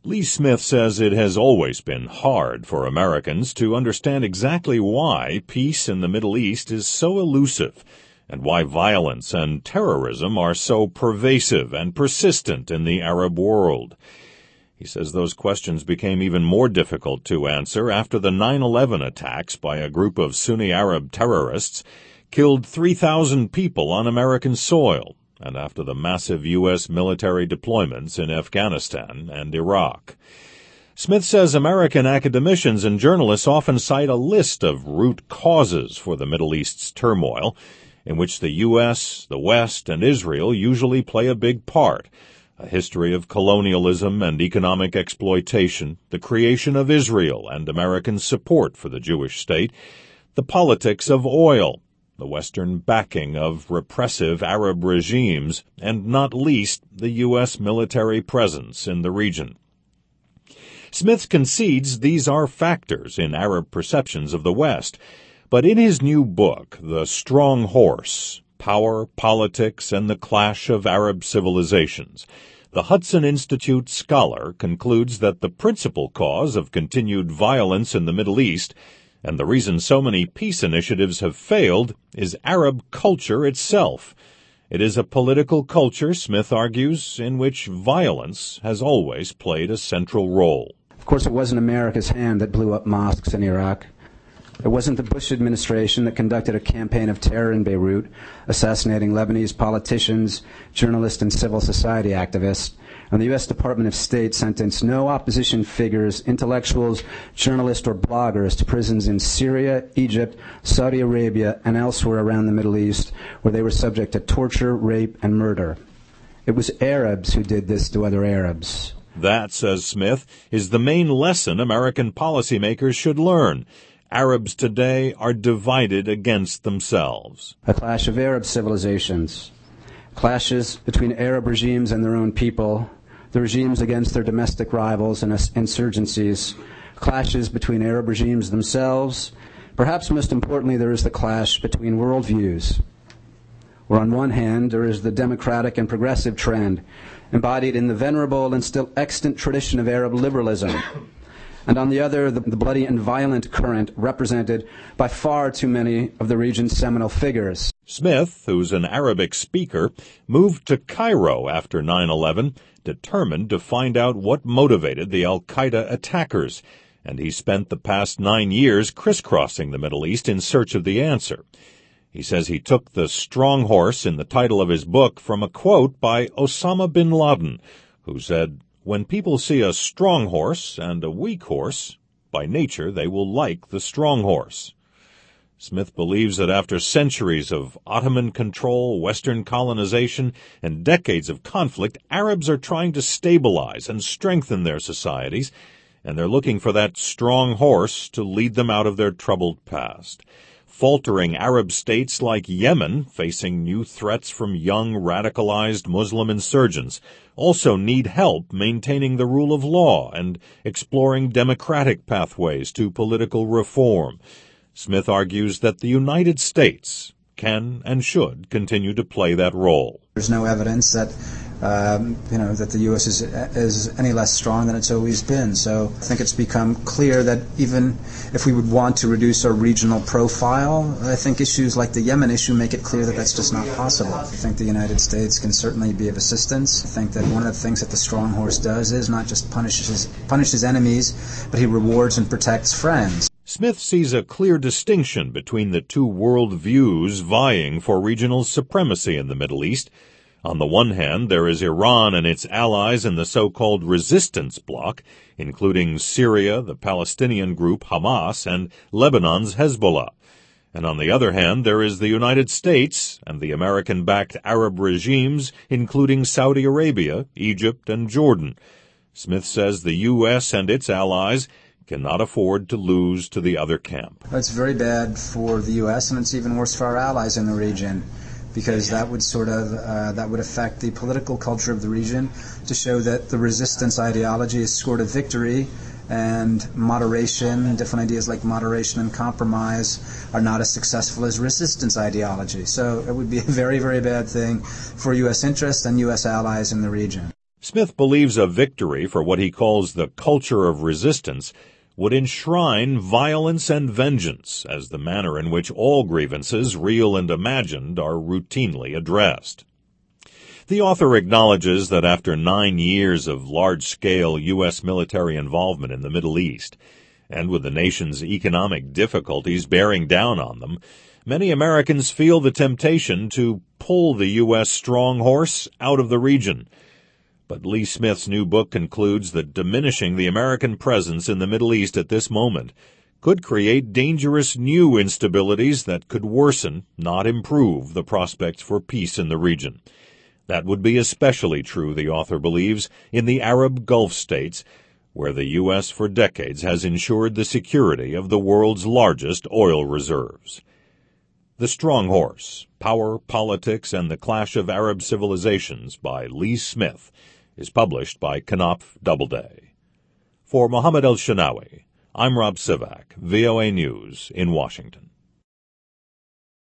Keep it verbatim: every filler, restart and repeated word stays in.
Lee Smith says it has always been hard for Americans to understand exactly why peace in the Middle East is so elusive and why violence and terrorism are so pervasive and persistent in the Arab world. He says those questions became even more difficult to answer after the nine eleven attacks by a group of Sunni Arab terrorists killed three thousand people on American soil, and after the massive U S military deployments in Afghanistan and Iraq. Smith says American academicians and journalists often cite a list of root causes for the Middle East's turmoil, in which the U S, the West, and Israel usually play a big part. A history of colonialism and economic exploitation, the creation of Israel and American support for the Jewish state, the politics of oil, the Western backing of repressive Arab regimes, and not least the U S military presence in the region. Smith concedes these are factors in Arab perceptions of the West, but in his new book, The Strong Horse, Power, Politics, and the Clash of Arab Civilizations, the Hudson Institute scholar concludes that the principal cause of continued violence in the Middle East, and the reason so many peace initiatives have failed, is Arab culture itself. It is a political culture, Smith argues, in which violence has always played a central role. Of course, it wasn't America's hand that blew up mosques in Iraq. It wasn't the Bush administration that conducted a campaign of terror in Beirut, assassinating Lebanese politicians, journalists, and civil society activists. And the U S Department of State sentenced no opposition figures, intellectuals, journalists, or bloggers to prisons in Syria, Egypt, Saudi Arabia, and elsewhere around the Middle East, where they were subject to torture, rape, and murder. It was Arabs who did this to other Arabs. That, says Smith, is the main lesson American policymakers should learn. Arabs today are divided against themselves. A clash of Arab civilizations, clashes between Arab regimes and their own people, the regimes against their domestic rivals and insurgencies, clashes between Arab regimes themselves. Perhaps most importantly, there is the clash between worldviews, where on one hand there is the democratic and progressive trend embodied in the venerable and still extant tradition of Arab liberalism, and on the other, the, the bloody and violent current represented by far too many of the region's seminal figures. Smith, who's an Arabic speaker, moved to Cairo after nine eleven, determined to find out what motivated the al-Qaeda attackers, and he spent the past nine years crisscrossing the Middle East in search of the answer. He says he took the strong horse in the title of his book from a quote by Osama bin Laden, who said, "When people see a strong horse and a weak horse, by nature they will like the strong horse." Smith believes that after centuries of Ottoman control, Western colonization, and decades of conflict, Arabs are trying to stabilize and strengthen their societies, and they're looking for that strong horse to lead them out of their troubled past. Faltering Arab states like Yemen, facing new threats from young, radicalized Muslim insurgents, also need help maintaining the rule of law and exploring democratic pathways to political reform. Smith argues that the United States can and should continue to play that role. There's no evidence that um, you know that the U S is is any less strong than it's always been. So I think it's become clear that even if we would want to reduce our regional profile, I think issues like the Yemen issue make it clear that that's just not possible. I think the United States can certainly be of assistance. I think that one of the things that the strong horse does is not just punishes punishes enemies, but he rewards and protects friends. Smith sees a clear distinction between the two world views vying for regional supremacy in the Middle East. On the one hand, there is Iran and its allies in the so-called resistance bloc, including Syria, the Palestinian group Hamas, and Lebanon's Hezbollah. And on the other hand, there is the United States and the American-backed Arab regimes, including Saudi Arabia, Egypt, and Jordan. Smith says the U S and its allies cannot afford to lose to the other camp. It's very bad for the U S and it's even worse for our allies in the region, because that would sort of uh, that would affect the political culture of the region to show that the resistance ideology has scored a victory, and moderation, different ideas like moderation and compromise, are not as successful as resistance ideology. So it would be a very, very bad thing for U S interests and U S allies in the region. Smith believes a victory for what he calls the culture of resistance would enshrine violence and vengeance as the manner in which all grievances, real and imagined, are routinely addressed. The author acknowledges that after nine years of large-scale U S military involvement in the Middle East, and with the nation's economic difficulties bearing down on them, many Americans feel the temptation to pull the U S strong horse out of the region. But Lee Smith's new book concludes that diminishing the American presence in the Middle East at this moment could create dangerous new instabilities that could worsen, not improve, the prospects for peace in the region. That would be especially true, the author believes, in the Arab Gulf states, where the U S for decades has ensured the security of the world's largest oil reserves. The Strong Horse, Power, Politics, and the Clash of Arab Civilizations by Lee Smith is published by Knopf Doubleday. For Mohammed El-Shinawi, I'm Rob Sivak, V O A News in Washington.